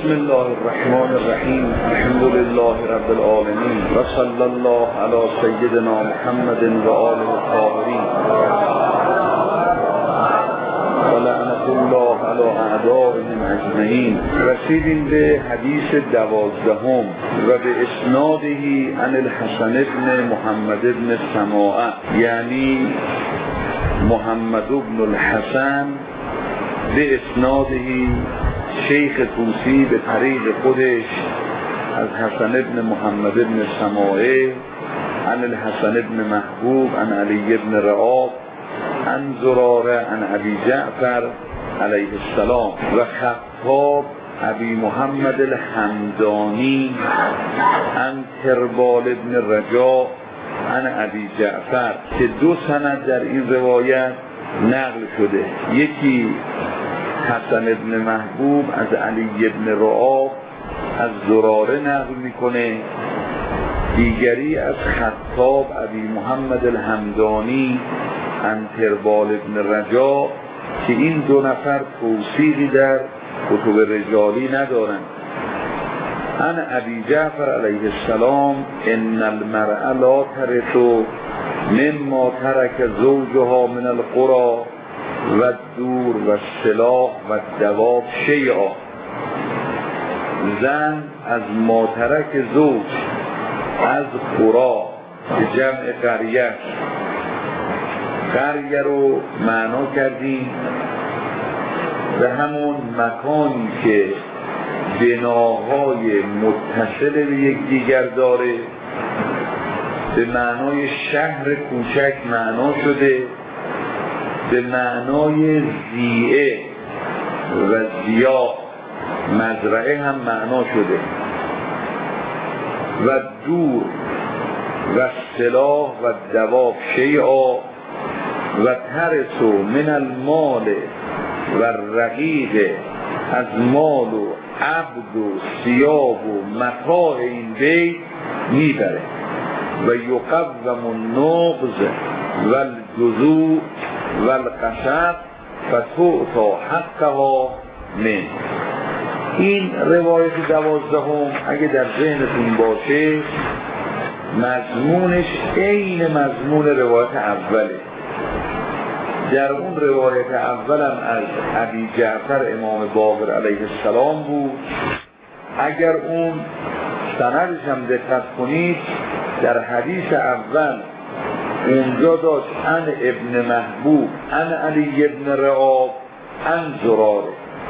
بسم الله الرحمن الرحیم. الحمد لله رب العالمین و صلی الله علی سیدنا محمد و آله الطاهرین و لعنت الله علی اعدائهم اجمعین. رسیدیم به حدیث 12 و به اسناده عن الحسن ابن محمد ابن سماعه، یعنی محمد ابن الحسن به اسناده شیخ طوسی به طریق خودش از حسن ابن محمد ابن سماعه عن الحسن ابن محبوب عن علی ابن رعاب عن زراره عن ابی جعفر علیه السلام و خطاب ابی محمد الحمدانی عن تربال ابن رجاء عن ابی جعفر، که دو سند در این روایت نقل شده. یکی حسن ابن محبوب از علی ابن رعاب از زراره نقل میکنه، دیگری از خطاب ابی محمد الحمدانی عن تربال ابن رجاء، که این دو نفر توثیقی در کتب رجالی ندارند. عن ابی جعفر علیه السلام ان المرأة لا ترث مما ترک زوجها من القرى و الدور و السلاح و الدواب شیئا. زن از ما ترک زوج از قرا به جمع قریه، قریه رو معنا کردیم به همون مکانی که بناهای متصل به یکدیگر داره، به معنای شهر کوچک معنا شده، به معنای زیعه و زیا مزرعه هم معنا شده، و دور و سلاح و دواب شیعا و ترسو من المال و رقیق، از مال و عبد و ثیاب و متاع این بیت میبره. و یقوم النغز و الجذوع و القشب فتؤتی حقها من. این روایت 12 اگه در ذهنتون باشه مضمونش عین مضمون روایت اوله. در اون روایت اولم از ابی جعفر امام باقر علیه السلام بود. اگر اون سندش هم دقت کنید، در حدیث اول اونجا داشت عن ابن محبوب عن علی ابن رعاب عن زراره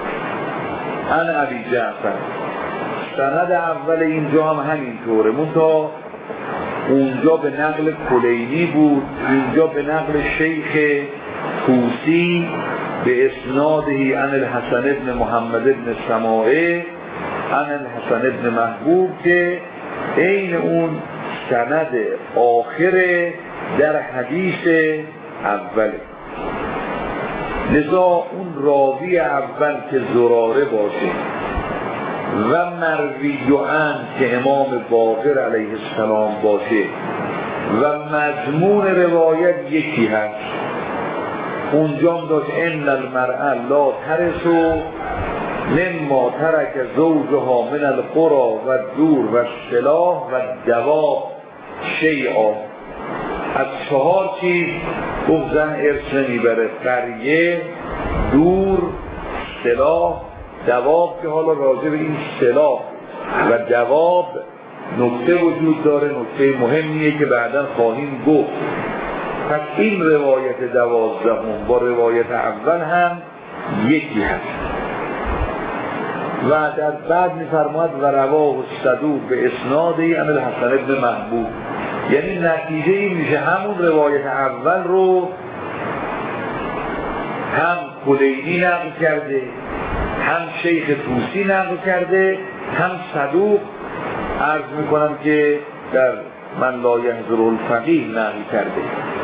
عن ابی جعفر. سند اول اینجا هم همینطوره، منتها اونجا به نقل کلینی بود، اینجا به نقل شیخ طوسی به اسناده عن الحسن ابن محمد ابن سماعه عن الحسن ابن محبوب، که عین اون سند آخر در حدیث اوله. لذا اون راوی اول که زراره باشه و مروی عن که امام باقر علیه السلام باشه و مضمون روایت یکی هست. اونجا هم داشت ان المرأة لا ترث مما ترک زوجها من القرى و الدور و السلاح و الدواب شیئا. از 4 چیز گفت زن ارث نمیبره: قریه، دور، سلاح، دواب، که حالا راجع به این سلاح و دواب نکته وجود داره، نکته مهمیه که بعداً خواهیم گفت. پس این روایت 12 با روایت اول هم یکی هست. و در بعد می‌فرماید و رواه الصدوق به اسناده عن الحسن ابن محبوب، یعنی نتیجه این میشه همون روایت اول رو هم کلینی نقل کرده، هم شیخ طوسی نقل کرده، هم صدوق عرض میکنم که در من لا یحضر الفقیه نقل کرده.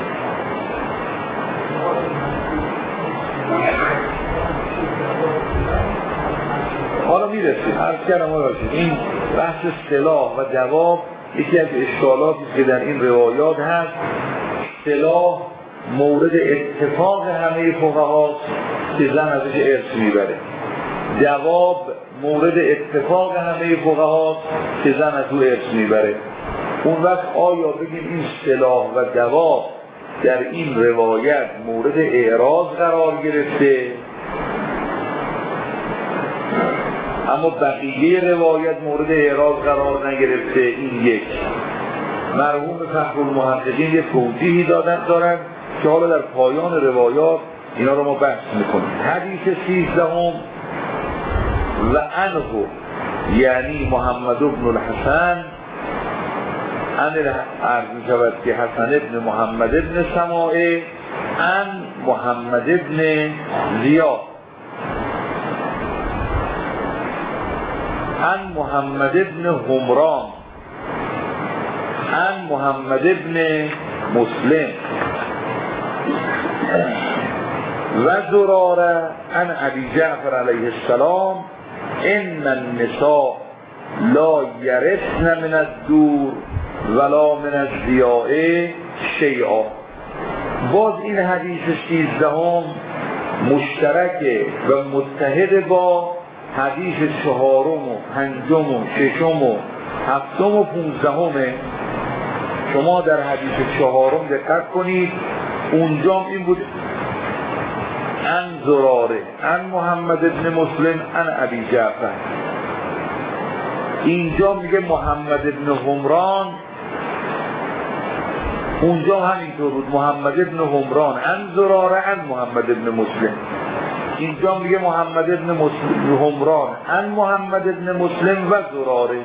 حالا میرسیم عرض کردم این بحث سلاح و دواب یکی از اشکالاتی که در این روایات هست. سلاح مورد اتفاق همه فقهاست که زن ازش ارث میبره. دواب مورد اتفاق همه فقهاست که زن از او ارث میبره. اون وقت آیا بگیم این سلاح و دوا در این روایت مورد اعراض قرار گرفته، اما بقیه روایت مورد اعراض قرار نگرفته؟ این یک. مرحوم فخرالمحققین یه توضیحی دارن که حالا در پایان روایات اینا رو ما بحث میکنیم. حدیث 13 و عنه یعنی محمد بن الحسن عرض می شود که حسن ابن محمد ابن سماعه عن محمد ابن زیاد عن محمد ابن همران عن محمد ابن مسلم و زراره عن ابی جعفر علیه السلام ان النساء لا یرثن من الدور ولا من الضیاء شیئا. باز این حدیث 13 مشترک و متحد با حدیث 4 و 5 و 6 و 7 و 15. شما در حدیث 4 دقت کنید، اونجا این بود عن زراره عن محمد ابن مسلم عن ابی جعفر. اینجا میگه محمد ابن همران، اونجا همینطور بود محمد ابن همران عن زراره عن محمد ابن مسلم. اینجا میگه محمد ابن همران عن محمد ابن مسلم و زراره،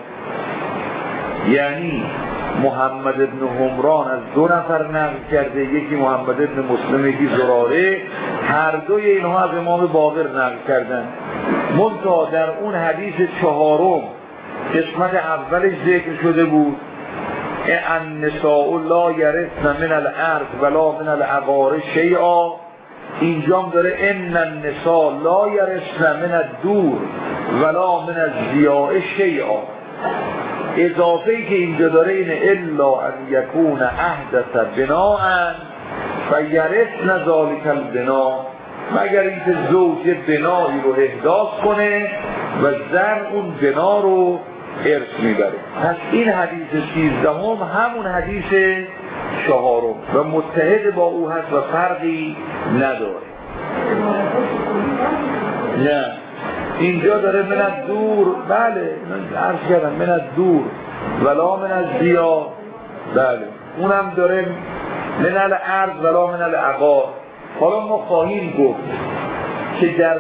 یعنی محمد ابن همران از 2 نفر نقل کرده، یکی محمد ابن مسلم یکی زراره، هر دوی اینها از امام باقر نقل کردن. منتها در اون حدیث 4 قسمت اولش ذکر شده بود النساء لا یرثن من الارض ولا من العقار شیئا. اینجا داره ان النساء لا یرثن من الدور ولا من الضیاء شیئا. اضافه‌ای که اینجا داره اینه الا ان یکون احدث بناء فیرثن ذلک البناء، مگر اینکه زوج بنایی رو احداث کنه و زن اون بنا رو ارث میبره. پس این حدیث 13 همون حدیث 4 و متحد با او هست و فرقی نداره. نه اینجا داره من الدور، بله عرض کردم من الدور ولا من الضیاء، بله اونم داره من الارض ولا من العقار. حالا ما خواهیم گفت که در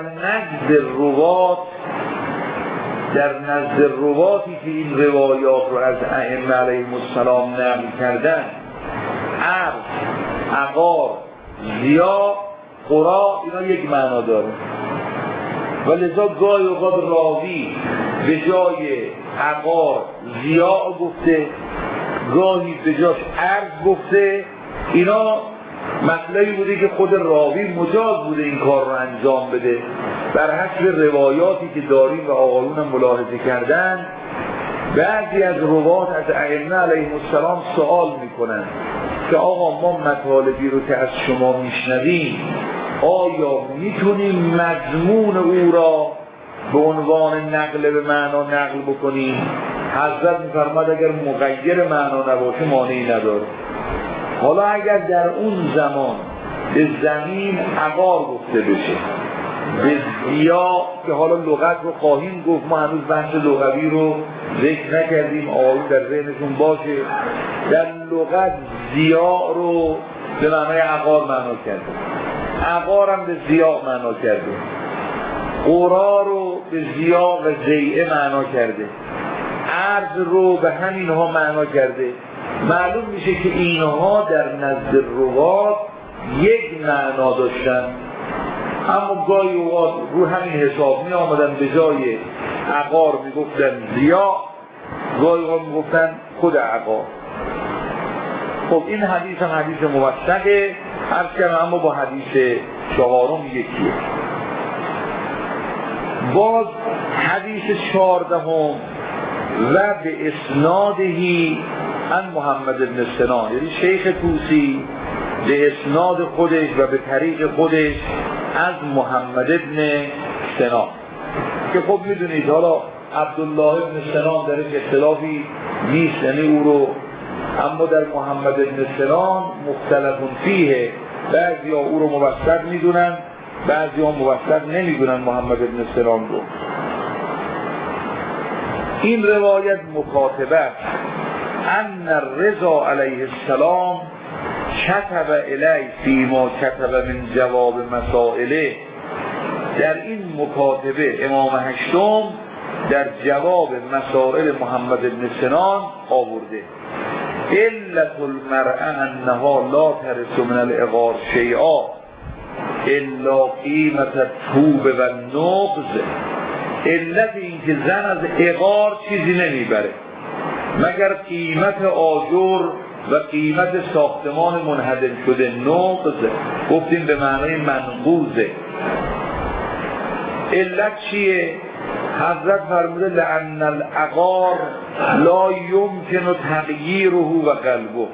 نزد رواتی که این روایات رو از ائمه علیهم السلام نقل کردن، عرض، عقار، ضیاء، قرا، اینا یک معنا داره و لذا گاهی اوقات راوی به جای عقار ضیاء گفته، گاهی به جاش عرض گفته. اینا مطلبی بوده که خود راوی مجاز بوده این کار رو انجام بده بر حسب روایاتی که داریم و آقایون هم ملاحظه کردن. بعضی از روات از ائمه علیهم السلام سوال میکنن که آقا ما مطالبی رو که از شما میشنویم آیا میتونیم مضمون او را به عنوان نقل به معنا نقل بکنیم؟ حضرت میفرماد اگر مغیر معنا نباشه مانعی نداره. حالا اگر در اون زمان به زمین عقار گفته بشه، به ضیاء که حالا لغت رو خواهیم گفت، ما هنوز بحث لغوی رو ذکر نکردیم، آقایون در ذهنشون باشه، در لغت ضیاء رو به معنای عقار معنا کرده، عقار هم به ضیاء معنا کرده، قرا رو به ضیاء و ضیعه معنا کرده، عرض رو به همینها معنا کرده. معلوم میشه که اینها در نزد روات یک معنا داشتن، اما گاهی اوقات رو همین حساب می آمدن به جای عقار می گفتن ضیاء، گاهی اوقات می گفتن خود عقار. خب این حدیث هم حدیث موثقه، عرض کردم، اما با حدیث 4 یکیه. باز حدیث 14 و به اسنادهی عن محمد بن سنان، یعنی شیخ طوسی به اسناد خودش و به طریق خودش از محمد بن سنان. که خب میدونید حالا عبدالله ابن سنان درش اختلافی نیست، یعنی او رو، اما در محمد ابن سنان مختلف فیه، بعضی ها او رو موثق میدونن، بعضی ها موثق نمیدونن محمد ابن سنان رو. این روایت مکاتبه ان الرضا علیه السلام کتب الی فیما کتب من جواب مسائله. در این مکاتبه امام هشتم در جواب مسائل محمد بن سنان آورده علت المرأة انها لا ترث من العقار شیئا الا قیمت الطوب و النقض. علت این که زن از عقار چیزی نمیبره مگر قیمت آجر و قیمت ساختمان منهدم شده. نقض گفتیم به معنای منقوضه. علت چیه؟ حضرت فرموده لأن العقار لا یمکن تغییره و قلبه.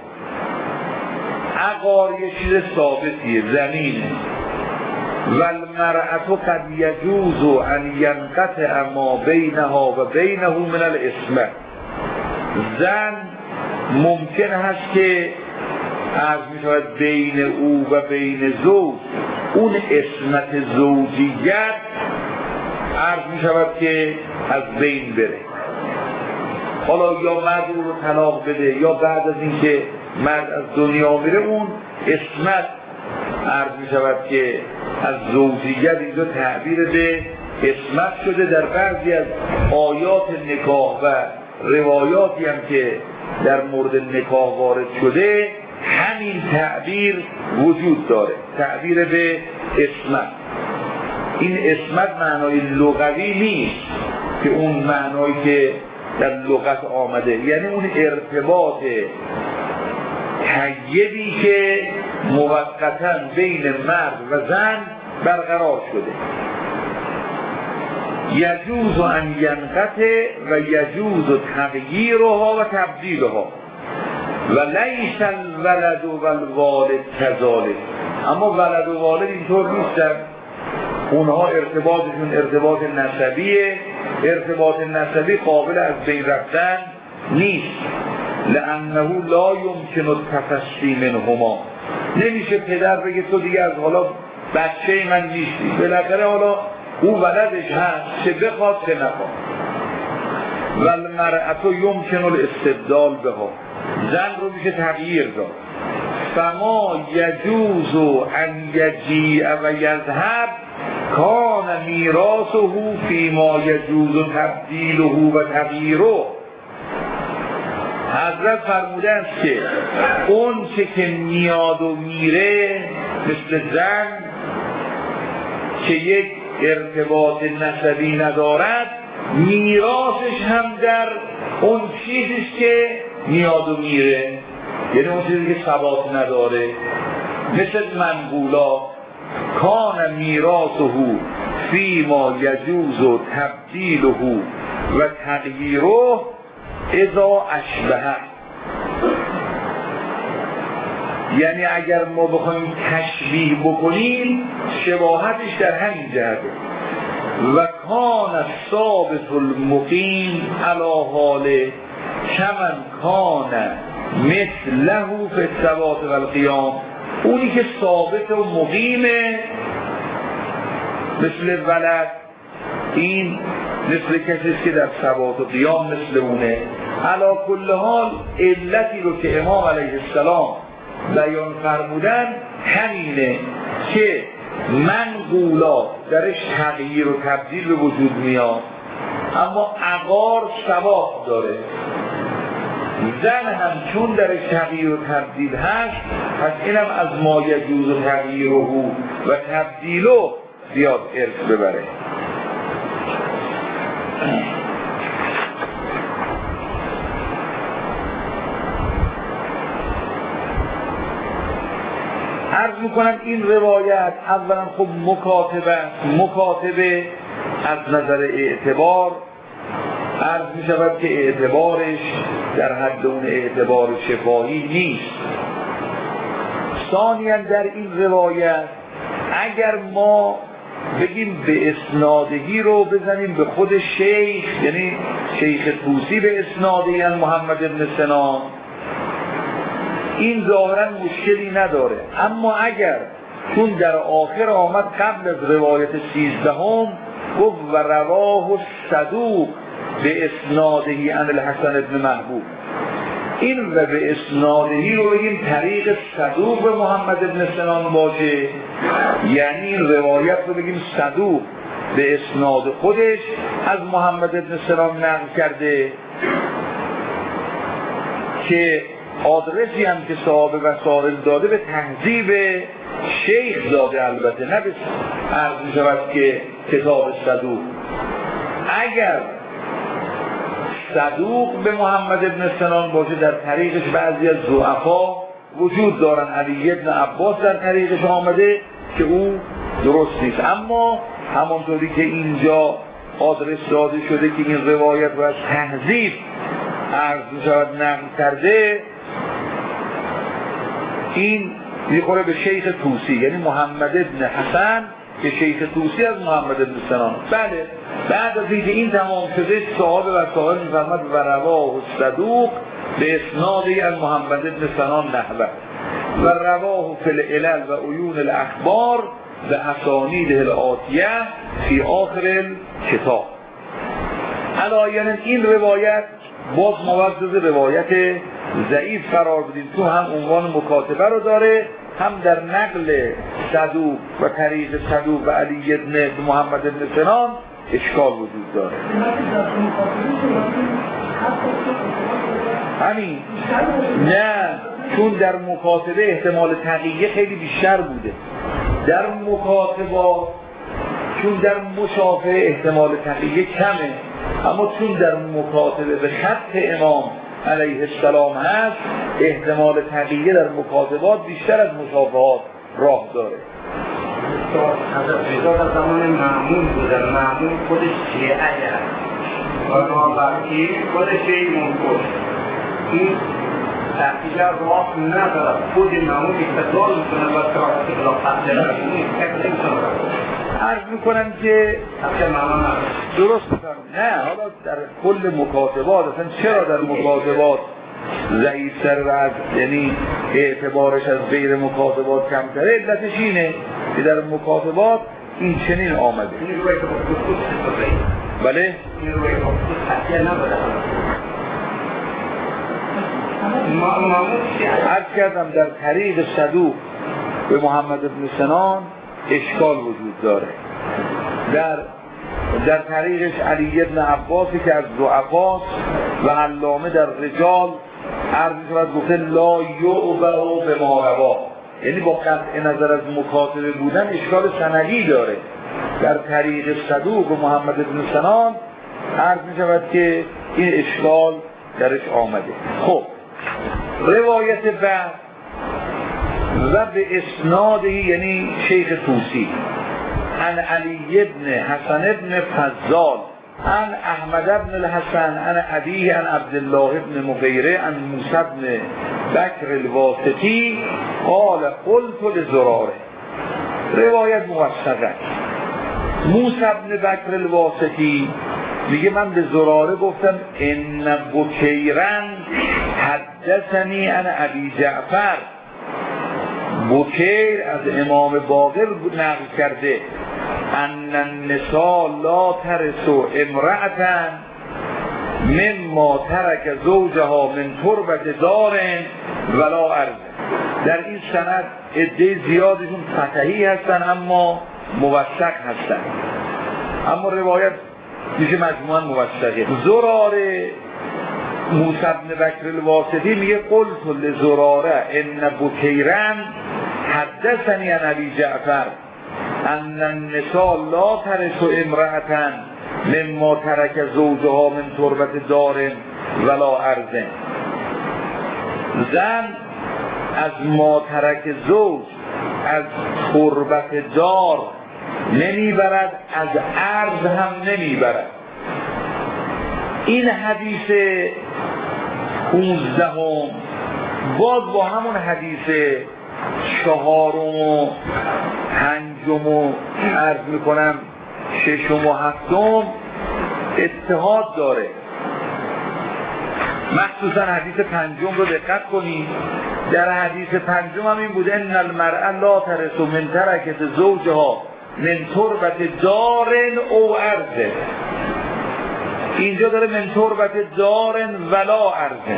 عقار یه چیز ثابتیه، زمینه. و المرأة قد یجوز ان ینقطع ما بینها و بینه من الاسمه. زن ممکن هست که عرض می شود بین او و بین زوج اون اسمت زوجیت عرض می شود که از بین بره. حالا یا مرد او رو طلاق بده یا بعد از اینکه مرد از دنیا میره اون اسمت عرض می شود که از زوجیت اینجا تعبیر به اسمت شده. در بعضی از آیات نکاح و روایاتی هم که در مورد نکاح وارد شده همین تعبیر وجود داره، تعبیر به اسمت. این اسمت معنای لغوی نیست که اون معنایی که در لغت آمده، یعنی اون ارتباط حیبی که موقتا بین مرد و زن برقرار شده. یجوز ان ینقطع و یجوز تغییرها و تبدیلها و لیس الولد و الوالد کذالک. اما ولد و والد اینطور نیستن، اونها ارتباطشون ارتباط نسبیه، ارتباط نسبی قابل از بین رفتن نیست. لانه لا یمکن التفصی منهما. نمیشه پدر بگه تو دیگه از حالا بچه من نیستی، بالاخره حالا او ولدش هست، چه بخواد چه نخواد. و المرأة یمکن الاستبدال بها. زن رو میشه تغییر داد. فما یجوز ان یجیع و یذهب کان میراثه فیما یجوز تبدیله و تغییره. حضرت فرموده است که اون چه که میاد و میره مثل زن که یک ارتباط نسبی ندارد، میراثش هم در اون چیزیست که میاد و میره، یعنی اون چیزی که ثبات نداره، مثل منقولات. کان میراثه فیما یجوز تبدیله و تغییره اذا اشبه. یعنی اگر ما بخوایم تشبیه بکنیم شباهتش در همین جهته. و کان ثابت المقیم علی حاله کمن کان مثله فی الثبات و القیام. اونی که ثابت و مقیمه مثل ولد، این مثل کسی که در ثبات و قیام مثل اونه. علی کل حال علتی رو که امام علیه السلام بیان فرمودن همینه که منقولات درش تغییر و تبدیل به وجود میاد، اما عقار ثبات داره. زن هم چون درش تغییر و تبدیل هست، پس اینم از ما یجوز تغییره و تبدیله زیاد ارث ببره. عرض میکنم این روایت اولا خب مکاتبه از نظر اعتبار عرض میشود که اعتبارش در حد اون اعتبار شفاهی نیست. ثانیاً در این روایت اگر ما بگیم به اسنادهی رو بزنیم به خود شیخ، یعنی شیخ طوسی به اسنادهی از محمد بن سنان، این ظاهرا مشکلی نداره. اما اگر چون در آخر آمد قبل از روایت 13 گفت و رواه صدوق به اسنادهی عن الحسن بن محبوب، این و به اسنادهی رو بگیم طریق صدوق به محمد بن سنان باشه، یعنی این روایت رو بگیم صدوق به اسناد خودش از محمد بن سنان نقل کرده که آدرسی هم که صاحب وسائل داده به تهذیب شیخ داده، البته نه به عرض می شود که کتاب صدوق. اگر صدوق به محمد بن سنان باشه در طریقش بعضی از ضعفا وجود دارن، علی بن عباس در طریقش آمده که او درست نیست. اما همانطوری که اینجا آدرس داده شده که این روایت رو از تهذیب عرض می شود نقل کرده، این میخوره به شیخ طوسی، یعنی محمد بن حسن که شیخ طوسی از محمد بن سنان. بله، بعد از اینکه این تمام شده صاحب وسائل میفرماد و رواه صدوق به اسنادی از محمد بن سنان نحوه و رواه فی العلل و عیون الاخبار به اسانیده الآتیه فی آخر الکتاب. علایاً این روایت باز موجز روایت ضعیف قرار بدیم، تو هم عنوان مکاتبه رو داره، هم در نقل صدوق و طریق صدوق و علی بن محمد بن سنان اشکال وجود داره. همین نه، چون در مکاتبه احتمال تقیه خیلی بیشتر بوده، در مکاتبات چون در مشافهه احتمال تقیه کمه، اما چون در مکاتبه به خط امام علیه السلام هست احتمال تقیه در مکاتبات بیشتر از مشافهات راه داره. حضرت رضا در زمان مأمون بودن، مأمون خودش شیعه هست و بنابراین خودش منکر، این تحقیق راه نداره، خود مأمون استدلال میکنه و تراحت خلافت داره، این تکلیف نمیکنه. عرض میکنم که درست بکنم نه، حالا در کل مکاتبات اصلا چرا در مکاتبات ضعیف‌تر و از یعنی اعتبارش از غیر مکاتبات کمتره؟ علتش اینه که در مکاتبات این چنین آمده. بله؟ عرض کردم در طریق صدوق به محمد بن سنان اشکال وجود داره. در طریقش علی بن عباسی که از ضعفاست و علامه در رجال عرض شود گفته لا یعبه به ما روا، یعنی با قطع نظر از مکاتبه بودن اشکال سندی داره. در طریق صدوق و محمد بن سنان عرض می شود که این اشکال درش آمده. خب روایت بعد و به اسناده یعنی شیخ طوسی عن علی بن حسن بن فضال عن احمد بن الحسن عن ابیه عن عبدالله بن مغیره عن موسی بن بکر الواسطی قال قلت لزراره. روایت موثقه. موسی بن بکر الواسطی میگه من به زراره گفتم ان بکیرن حدثنی عن ابی جعفر، بکیر از امام باقر نقل کرده ان النساء لا ترث امرأة مما ترک زوجها من تربت دار ولا ارض. در این سند عده زیادشون فتحی هستن اما موثق هستن، اما روایت میشه مجموعاً موثقه. زراره موسی بن بکر الواسطی میگه قلت لزراره ان بکیرن حدثنی عن ابی جعفر ان النساء لا ترث امرأة مما ترک زوجها من تربت دار ولا ارض. زن از ما ترک زوج از تربت دار نمیبرد، از ارض هم نمیبرد. این حدیث 15 باز با همون حدیث 4 و 5 5 و عرض میکنم 6 و 7 اتحاد داره. مخصوصا حدیث 5 رو دقت کنید. در حدیث 5 هم این بوده ان المرأة لا ترث من ترکت زوجها من تربت دار او ارض. اینجا داره من تربت دار ولا ارض.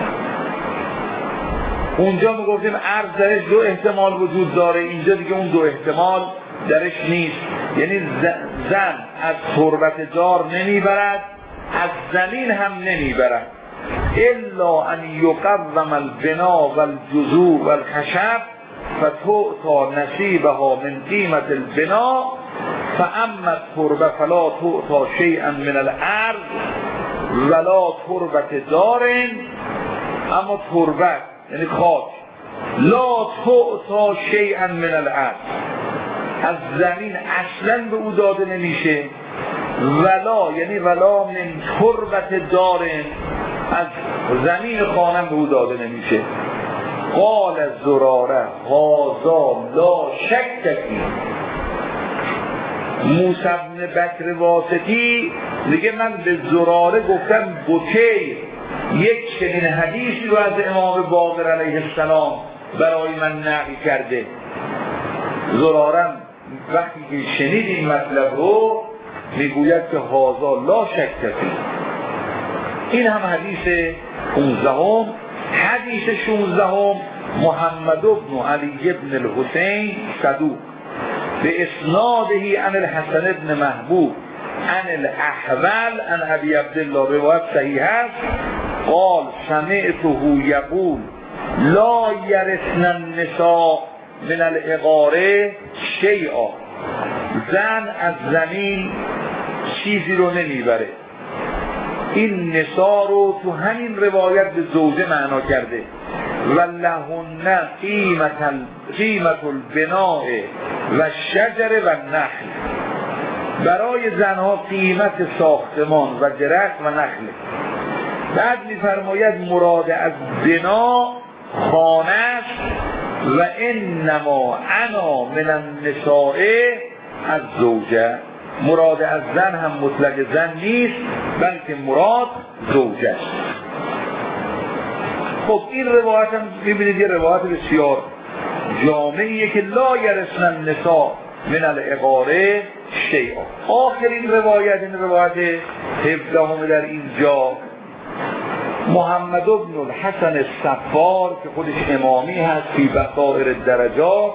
اونجا میگفتیم ارض درش 2 احتمال وجود داره، اینجا دیگه اون 2 احتمال درش نیست. یعنی زن از تربت دار نمیبرد، از زمین هم نمیبرد، الا ان یقوم البنا والجذوع والخشب فتؤتى نصیبها من قیمت البنا فاما التربه فلا تؤتى شیئا من الارض ولا تربت دار. اما تربت یعنی خاک لا تؤتى شیئا من الارض، از زمین اصلا به او داده نمیشه. ولا یعنی ولا من تربت دار، از زمین خانم به او داده نمیشه. قال زراره هذا لا شک فیه. موسی بن بکر واسطی میگه من به زراره گفتم بکی یک چنین حدیثی رو از امام باقر علیه السلام برای من نقل کرده. زرارم وقتی که شنید این مطلب رو میگوید که هذا لا شک فیه. این هم حدیث 15. حدیث 16 محمد بن علی بن الحسین صدوق به اسناده عن الحسن بن محبوب عن الاحول عن ابی عبدالله، روایت صحیح است. قال سمعته یقول لا یرثن النساء من العقاره شیئا. زن از زمین چیزی رو نمیبره. این نساء رو تو همین روایت به زوجه معنا کرده. ولهن قیمت البناء و شجر و نخل. برای زنها قیمت ساختمان و درخت و نخل. بعد می‌فرماید مراد از بنا خانه است و انما انا من النساء از زوجه. مراد از زن هم مطلق زن نیست بلکه مراد زوجه است. خب این روایت هم می‌بینید یه روایت بسیار جامعیه که لا یرثن النساء من العقاره شیئا. آخرین روایت، این روایت 17 در اینجا، محمد بن الحسن الصفار که خودش امامی هست فی بصائر الدرجات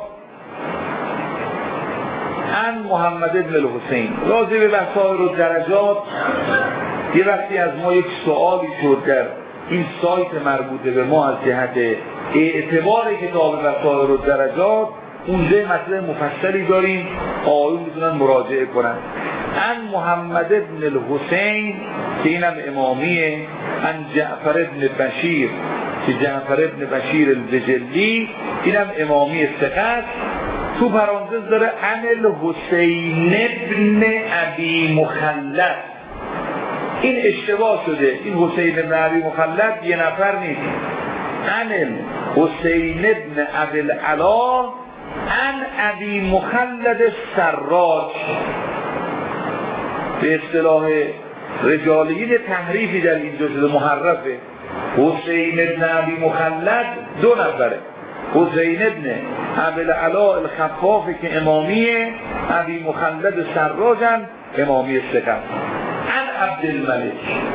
عن محمد بن الحسین. راجع به بصائر الدرجات یه وقتی از ما یک سوالی شد در این سایت مربوطه به ما از جهت اعتبار کتاب بصائر الدرجات، اونجا مطلب مفصلی داریم، آقایون میتونن مراجعه کنن. عن محمد بن الحسین که اینم امامیه، عن جعفر بن بشیر که جعفر بن بشیر البجلی اینم امامی ثقه است. تو پرانتز داره عن الحسین بن ابی مخلد. این اشتباه شده، این حسین بن ابی مخلد یه نفر نیست. عن الحسین بن ابی العلا عن ابی مخلد السراج. به اصطلاح رجالیین تحریفی در اینجا شده، محرفه. حسین بن ابی مخلد 2 نفره، حسین بن ابی العلا الخفاف که امامیه، ابی مخلد سراجن امامی ثقه. عن عبدالملک.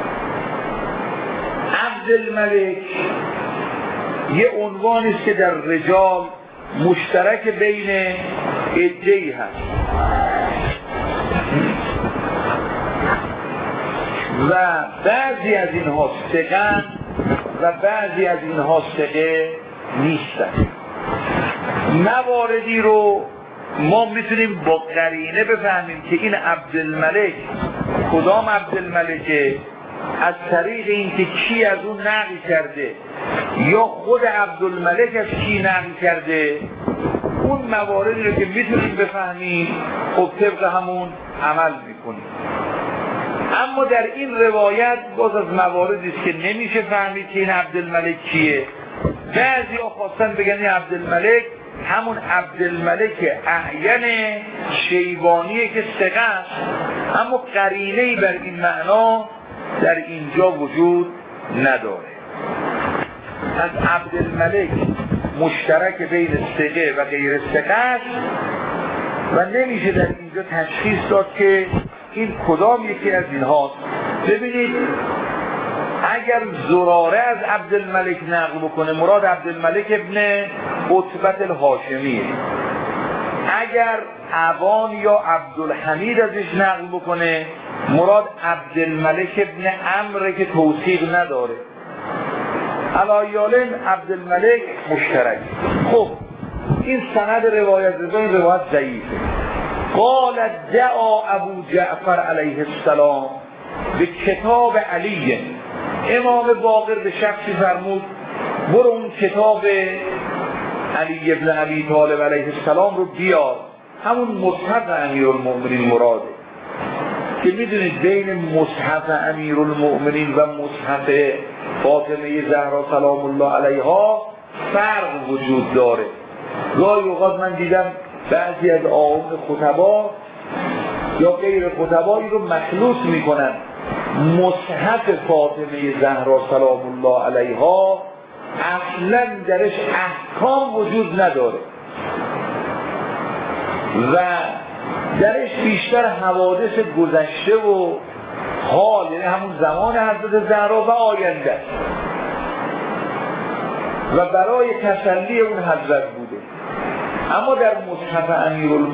عبدالملک یه عنوانی است که در رجال مشترک بین عده‌ای هست و بعضی از اینها ثقه و بعضی از اینها ثقه نیستن. مواردی رو ما میتونیم با قرینه بفهمیم که این عبدالملک کدام عبدالملکه، از طریق اینکه کی از اون نقل کرده یا خود عبدالملک از کی نقل کرده. اون مواردی رو که میتونیم بفهمیم خب طبق همون عمل میکنیم. اما در این روایت باز از مواردی است که نمیشه فهمید که این عبدالملک کیه. بعضی ها خواستن بگن این عبدالملک همون عبدالملک اعین شیبانیه که ثقه است، اما قرینه‌ای بر این معنا در اینجا وجود نداره. از عبدالملک مشترک بین ثقه و غیر ثقه است و نمیشه در اینجا تشخیص داد که این کدام یکی از اینهاست. ببینید اگر زراره از عبدالملک نقل بکنه مراد عبدالملک ابن عتبة الهاشمیه، اگر عوان یا عبدالحمید ازش نقل بکنه مراد عبدالملک ابن عمرو که توثیق نداره. علایالم عبدالملک مشترک. خب این سند روایت این روایت ضعیفه. قال دعا ابو جعفر علیه السلام به کتاب علی، امام باقر به شخصی فرمود برو اون کتاب علی ابن ابی طالب علیه السلام رو بیار، همون مصحف امیرالمؤمنین مراده که میدونید بین مصحف امیرالمؤمنین و مصحف فاطمه زهرا سلام الله علیها فرق وجود داره. گاهی اوقات من دیدم بعضی از آئمه خطبا یا غیر خطبایی رو مخلوط میکنن مصحف فاطمه زهرا سلام الله علیها اصلا درش احکام وجود نداره و درش بیشتر حوادث گذشته و حال، یعنی همون زمان حضرت زهرا و آینده و برای تسلی اون حضرت بوده. اما در مصحف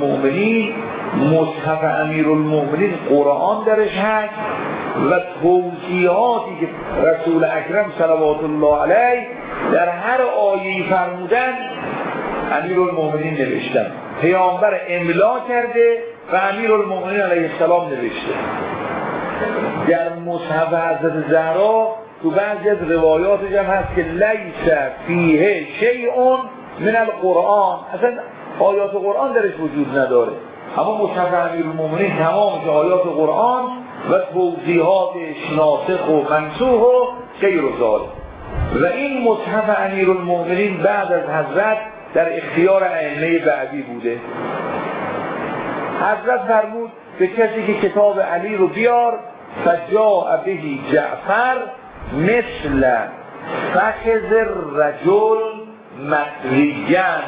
امیرالمؤمنین قرآن درش هست و توضیحاتی که رسول اکرم صلوات الله علیه در هر آیه‌ای فرمودن امیرالمؤمنین نوشتن، پیامبر املا کرده و امیرالمؤمنین علیه السلام نوشته. در مصحف حضرت زهرا تو بعضی از روایاتش هم هست که لیس فیه شیء من القرآن، اصلا آیات قرآن درش وجود نداره. اما مصحف امیرالمؤمنین تمامش آیات قرآن و توضیحاتش ناسخ و منسوخ و غیر ذالک. و این مصحف امیرالمؤمنین بعد از حضرت در اختیار ائمه بعدی بوده. حضرت فرمود به کسی که کتاب علی رو بیار، فجاء به جعفر مثل فخذ الرجل مطویاً،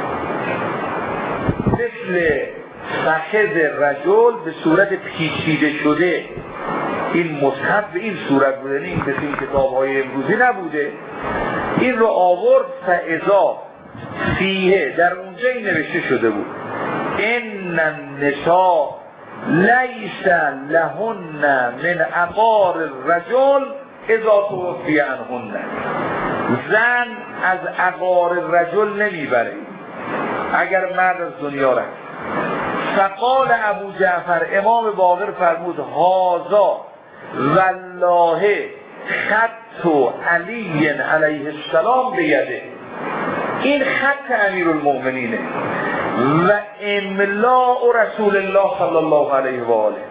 مثل فخذ رجل به صورت پیچیده شده. این مصحف به این صورت بوده، این کسی این کتاب‌های امروزی نبوده. این رو آورد فاذا فیه، در اونجا این نوشته شده بود ان النساء لیس لهن من عقار الرجل اذا توفی عنهن، زن از عقار الرجل نمیبره اگر مرد از دنیا رفت. فقال ابو جعفر، امام باقر فرمود هذا والله خط علی علیه السلام بیده، این خط امیرالمؤمنینه و املاء رسول الله صلی الله علیه و آله.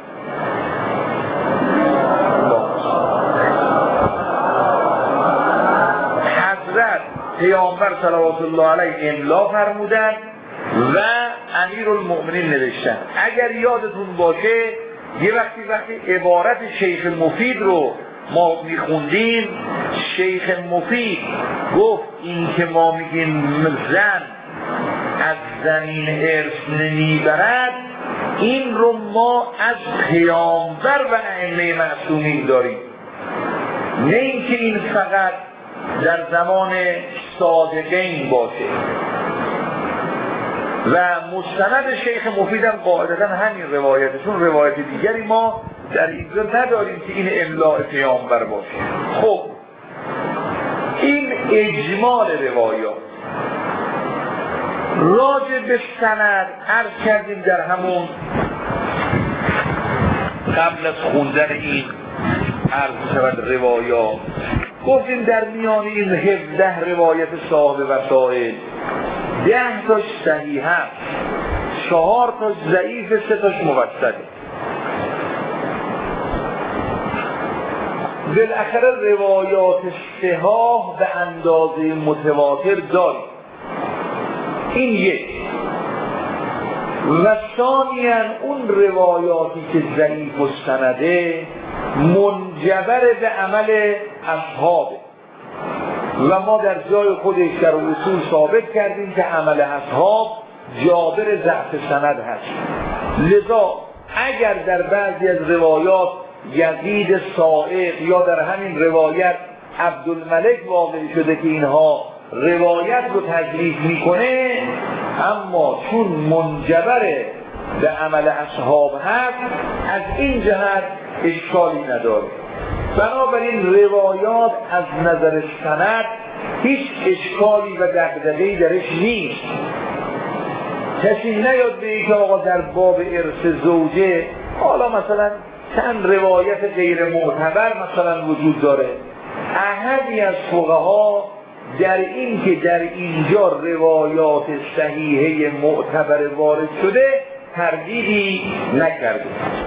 حضرت پیامبر صلوات الله علیه املا فرمودن و امیرالمؤمنین نوشتن. اگر یادتون باشه یه وقتی عبارت شیخ مفید رو ما میخوندیم، شیخ مفید گفت این که ما میگیم زن از زمین ارث نمیبرد، این رو ما از پیامبر و ائمه معصومین داریم، نه اینکه این فقط در زمان صادقین باشه. و مستند شیخ مفیدم قاعدتا همین روایته، چون روایت دیگری ما در اینجا نداریم که این املاء پیامبر باشه. خب این اجمال روایات. راجع به سند عرض کردیم در همون قبل از خوندن این عرض شود روایات، گفتیم در میان این 17 روایت صاحب وسائل 10 تاش صحیح هست، 4 تاش ضعیف، 3 تاش موثقه. بالاخره روایات صحاح به اندازه متواتر داریم. این یک. و ثانیاً اون روایاتی که ضعیف السنده منجبر به عمل اصحابه و ما در جای خودش در اصول ثابت کردیم که عمل اصحاب جابر ضعف سند هست. لذا اگر در بعضی از روایات یزید سائق یا در همین روایت عبدالملک واقع شده که اینها روایت رو تضعیف میکنه، اما چون منجبر به عمل اصحاب هست از این جهت اشکالی نداره. بنابراین روایات از نظر سند هیچ اشکالی و دغدغه‌ای درش نیست. کسی نیاد به که آقا در باب ارث زوجه حالا مثلا چند روایت غیر معتبر مثلا وجود داره. احدی از فقها در این که در اینجا روایات صحیحه معتبر وارد شده تردیدی نکرده.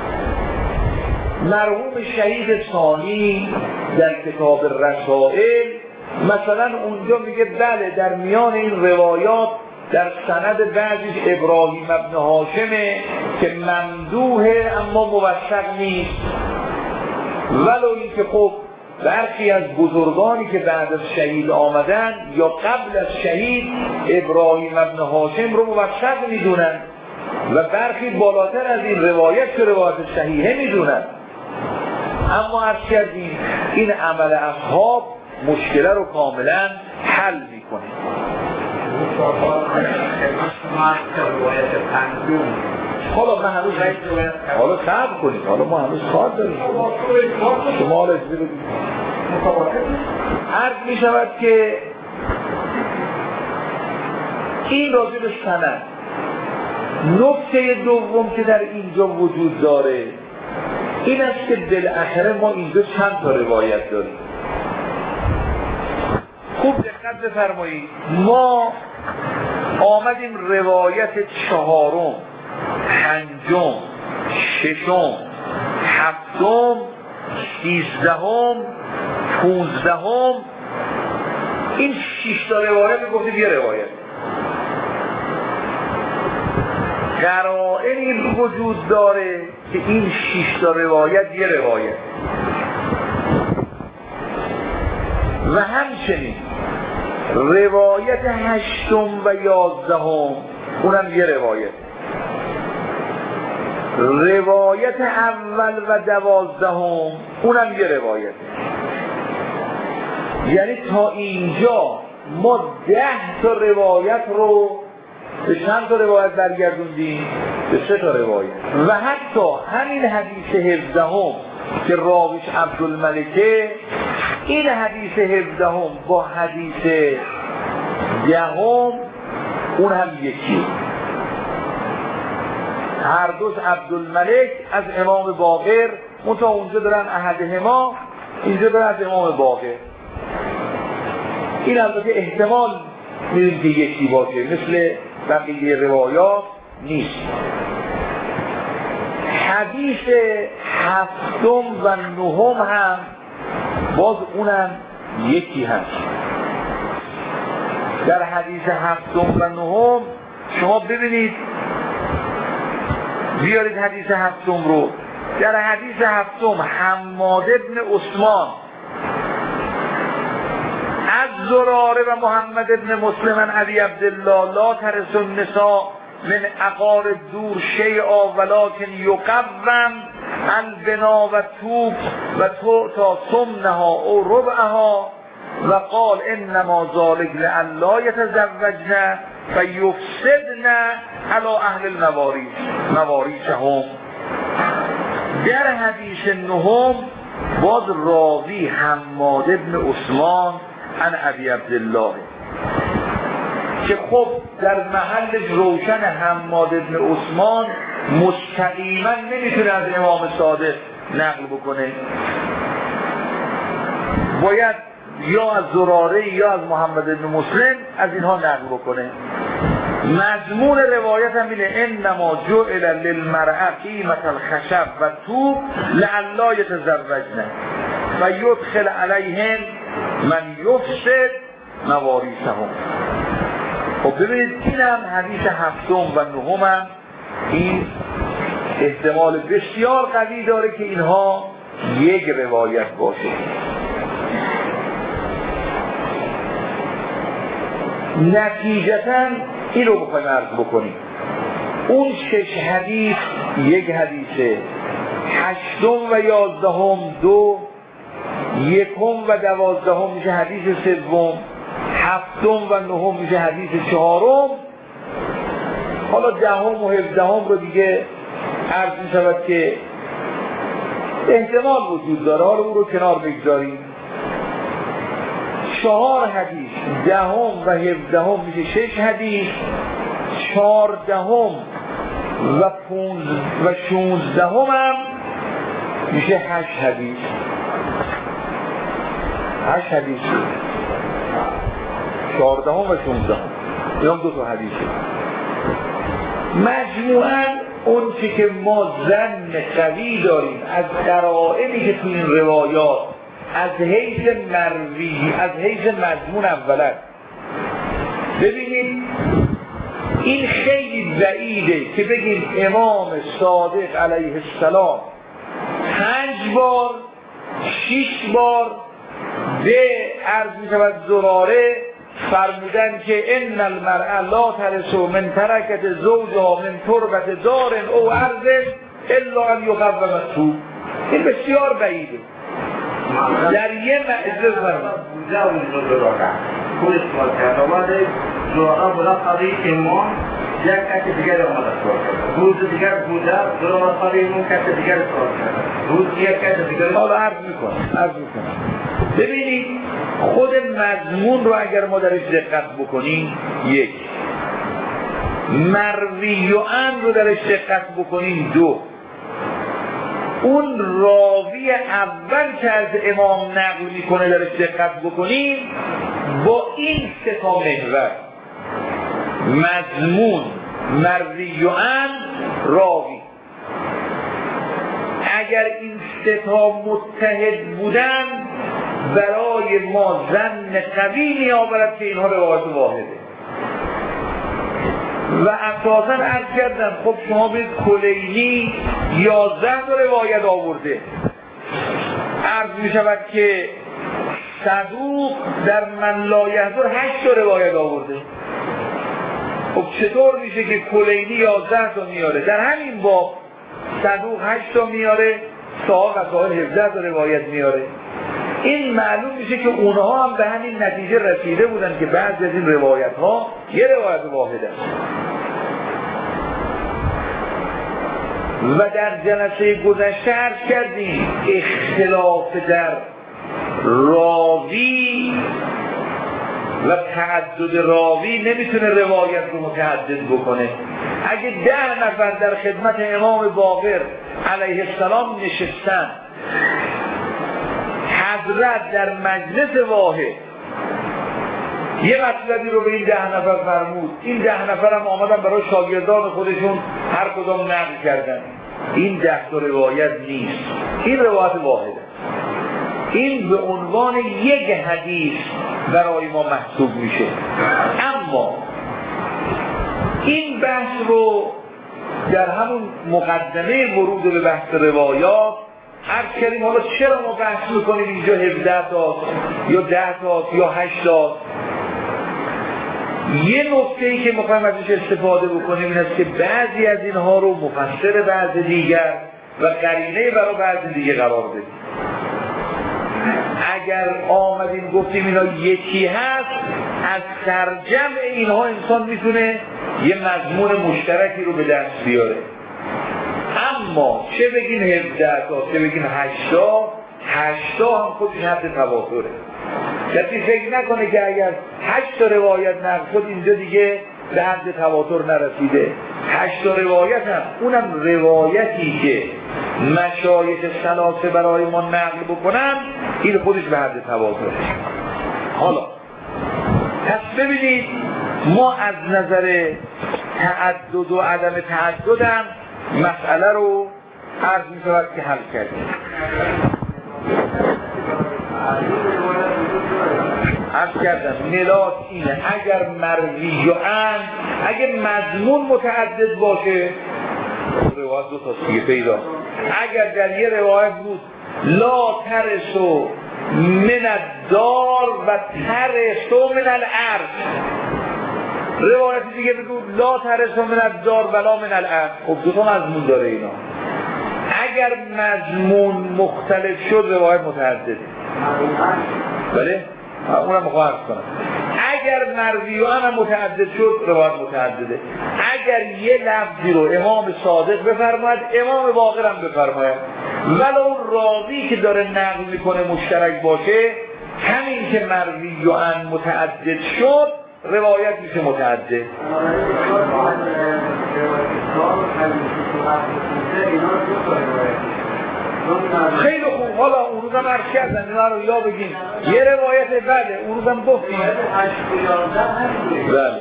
مرحوم شهید ثانی در کتاب رسائل مثلا اونجا میگه بله در میان این روایات در سند بعضیش ابراهیم ابن هاشمه که ممدوحه اما موثق نیست، ولو اینکه خب برخی از بزرگانی که بعد از شهید آمدن یا قبل از شهید ابراهیم ابن هاشم رو موثق میدونن و برخی بالاتر از این روایت که روایت صحیحه میدونن. اما عرض کردیم این عمل اصحاب مشکله رو کاملا حل میکنه. حالا من هنوز حالا صبر کنید، حالا ما هنوز کار داریم. شما حالا اجازه بدید. عرض می شود که این راجع به سند. نکته دوم که در اینجا وجود داره این است که بالاخره ما اینجا چند تا روایت داریم. خوب دقت بفرمایید، ما آمدیم روایت چهارم، پنجم، ششم، هفتم، 13م، 15م، این 6 تا روایت گفتیم یه روایت. قرائنی وجود داره که این 6 تا روایت یه روایت و همچنین روایت 8م و 11م اونم یه روایت. روایت اول و 12م اونم یه روایت. یعنی تا اینجا ما 10 تا روایت رو به چند تا روایت برگردوندیم؟ به 3 تا روایت. و حتی همین حدیث 17م که راویش عبدالملکه، این حدیث 17م با حدیث 10م اون هم یکی، هر دوز عبدالملک از امام باقر، منتها اونجا دارن احدهما، اینجا دارن از امام باقر. این البته احتمال میدونیم که یکی باشه، مثل بقیه روایات نیست. حدیث 7م و 9م هم باز اونم یکی هست. در حدیث 7م و 9م شما ببینید، بیارید حدیث 7م رو. در حدیث 7م حماد ابن عثمان از زراره و محمد ابن مسلم عن ابی عبدالله لا ترث النساء من عقار دور شیئا ولکن یقوم البنا و توب و تا سمنها او ربعها و قال انما ذلك لئلا يتزوجن فيفسدن على اهل المواريثهم. در حدیث 9م باز راوی حماد ابن عثمان عن ابی عبدالله که خب در محلش روشن حماد ابن عثمان مستقیما نمیتونه از امام صادق نقل بکنه، باید یا از زراره یا از محمد ابن مسلم از اینها نقل بکنه. مضمون روایت هم اینه انما جعل للمرأة قیمة الخشب و توب لعلا یتزوجن و یدخل علیهم من یفسد مواریثهم. خب ببینید این هم حدیث هفتم و نهم هم این احتمال بسیار قوی داره که اینها یک روایت باشه. نتیجتاً این رو بخوایم عرض بکنیم، اون 6 حدیث یک حدیثه، 8 و 11 2، 1 و 12 میشه حدیث سوم، 7 و 9 میشه حدیث چهارم. حالا 10 و 17 رو دیگه عرض میشود که احتمال وجود داره، حالا اون رو کنار بگذاریم. 4 حدیث 10 و 17 میشه 6 حدیث، 14 و 16 هم میشه 8 حدیث. 8 حدیث 14 و 16 این هم 2 تا حدیثه. مجموعاً اون چی که ما ظن قوی داریم از قرائنی که تو این روایات از حیث مروی، از حیث مضمون اولا ببینید، این خیلی بعیده که بگیم امام صادق علیه السلام 5 بار 6 بار به عرض می‌شود زراره فرمودن که ان المرء لا ترث من ترکت زوجها من تربت دار او ارض الا ان یقوم السوق. این بسیار بعیده. در یه معزه بوده اون زراره خودش سوال کرد آمده زراره بوده قضیه امام یک کت دیگر آمده سوال کرد، روز دیگر بوده زراره قضیه اون کت دیگر سوال کرد، روز یک کت دیگر. حالا عرض میکنم. ببینید خود مضمون رو اگر ما درش دقت بکنیم، یک مروی و ان رو درش دقت بکنیم، 2 اون راوی اول که از امام نقل میکنه درش دقت بکنیم، با این 3 تا محور مضمون مروی و ان راوی، اگر این 3 تا متحد بودن برای ما ظن قوی می‌آورد که اینها روایت واحده. و اساساً عرض کردم خب شما بید کلینی 11 تا روایت آورده، عرض می‌شود که صدوق در من لا یحضر 8 تا روایت آورده. خب چطور میشه که کلینی 11 تا میاره، در همین باب صدوق 8 تا میاره، صاحب وسائل 17 تا روایت میاره؟ این معلوم میشه که اونها هم به همین نتیجه رسیده بودن که بعضی از این روایت ها یه روایت واحده است. و در جلسه گذشته عرض کردیم اختلاف در راوی و تعدد راوی نمیتونه روایت رو متعدد بکنه. اگه 10 نفر در خدمت امام باقر علیه السلام نشستن، حضرت در مجلس واحد یه مطلبی رو به این 10 نفر فرمود، این 10 نفر هم آمدن برای شاگردان خودشون هر کدام نقل کردن، این 10 تا روایت نیست، این روایت واحده. این به عنوان یک حدیث برای ما محسوب میشه. اما این بحث رو در همون مقدمه ورود به بحث روایات عرض کردیم. حالا چرا ما بحث میکنیم اینجا 17 تا یا 10 تا یا 8 تا؟ یه نکته‌ای که میخوایم ازش استفاده بکنیم این است که بعضی از اینها رو مفسر بعض دیگر و قرینه برای بعض دیگه قرار بدیم. اگر آمدیم گفتیم اینا یکی هست، از سرجمع اینها انسان میتونه یه مضمون مشترکی رو به دست بیاره. اما چه بگین 17 تا چه بگین 8 تا هم خودش حد تواتره. کسی فکر نکنه که اگر 8 تا روایت نقل شد اینجا دیگه به حد تواتر نرسیده. 8 تا روایت هم اونم روایتی که مشایخ ثلاثه برای ما نقل بکنن، این خودش به حد تواتره. حالا پس ببینید ما از نظر تعدد و عدم تعدد هم مسئله رو عرض می شود که حل کردیم. عرض کردم ملاک اینه اگر مروی و اگر مضمون متعدد باشه روایت دو تا دیگه پیدا. اگر در یه روایت بود لا ترسو من الدار و ترسو من الارض، روایت دیگه بگو لا ترسو من الدار ولا من الارض. خب دو تا مضمون داره اینا. اگر مضمون مختلف شد روایت متعدده. بله اونم مخواهر کنم. اگر مروی و هم متعدد شد روایت متعدده. اگر یه لفظی رو امام صادق بفرماید امام باقر هم بفرماید ولو راوی که داره نقل میکنه مشترک باشه، همین که مروی و هم متعدد شد روایت میشه متعدد. خیلی خوب. حالا اون روزم عرض کردن اینا رو یا بگیم یه روایت بله اون روزم گفتیم بله.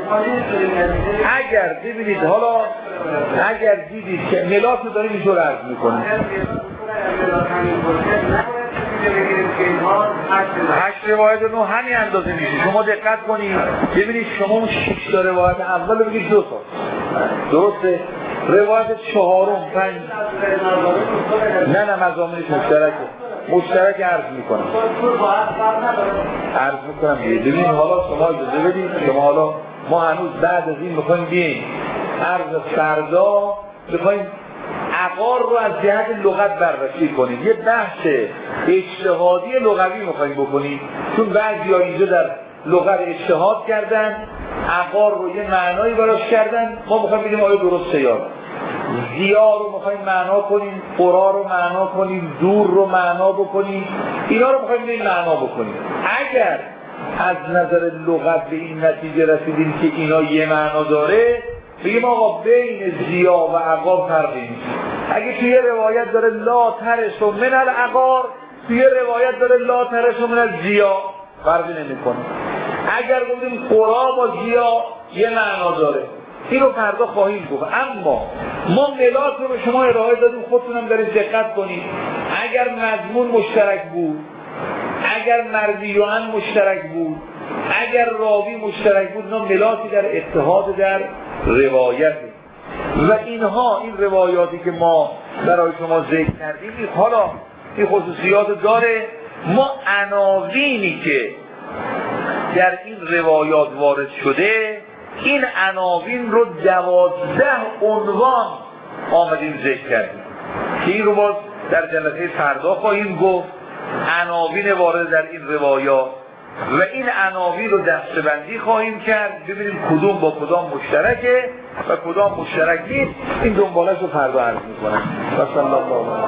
اگر ببینید حالا اگر دیدید که ملاک رو داریم اینجور عرض میکنیم 8 روایت رو همین اندازه میشه. شما دقت کنید ببینید شما اون 6 تا روایت اول رو بگید 2 تا درسته، روایت 4 5 نه مضامینش مشترک عرض میکنم ببینید حالا شما اجازه بدید شما حالا ما هنوز بعد از این میخوایم بیاییم عرض فردا میخوایم عقار رو از جهت لغت بررسی کنیم، یه بحث اجتهادی لغوی میخوایم بکنیم چون بعضی ها اینجا در لغت اجتهاد کردن عقار رو یه معنایی براش کردن، ما میخوایم بگیم آیا درسته یا ضیا رو میخوایم معنا کنیم، قرا رو معنا کنیم، دور رو معنا بکنیم، اینا رو میخوایم بگیم معنا بکنیم. اگر از نظر لغت به این نتیجه رسیدیم که اینا یه معنا داره بگیم آقا بین ضیا و عقار فرقی نیست. اگه توی روایت داره لا ترسو من العقار توی روایت داره لا ترسو من الضیا فرقی نمیکنه. اگر گفتیم قرا با ضیا یه معنا داره اینو فردا خواهیم گفت. اما ما ملاک رو به شما ارائه دادیم، خودتونم دارید دقت کنید. اگر مضمون مشترک بود، اگر مرویان مشترک بود، اگر راوی مشترک بود، اینا ملاکی در اتحاد در روایت و اینها این روایاتی که ما برای شما ذکر کردیم حالا این خصوصیات داره. ما عناوینی که در این روایات وارد شده این عناوین رو 12 عنوان آمدیم ذکر کردیم که این رو باز در جلسه فردا خواهیم گفت. عناوین وارد در این روایات و این عناوین رو دسته‌بندی خواهیم کرد ببینیم کدوم با کدام مشترکه و کدام مشترک نیست. این دنبالش رو فردا عرض می‌کنم.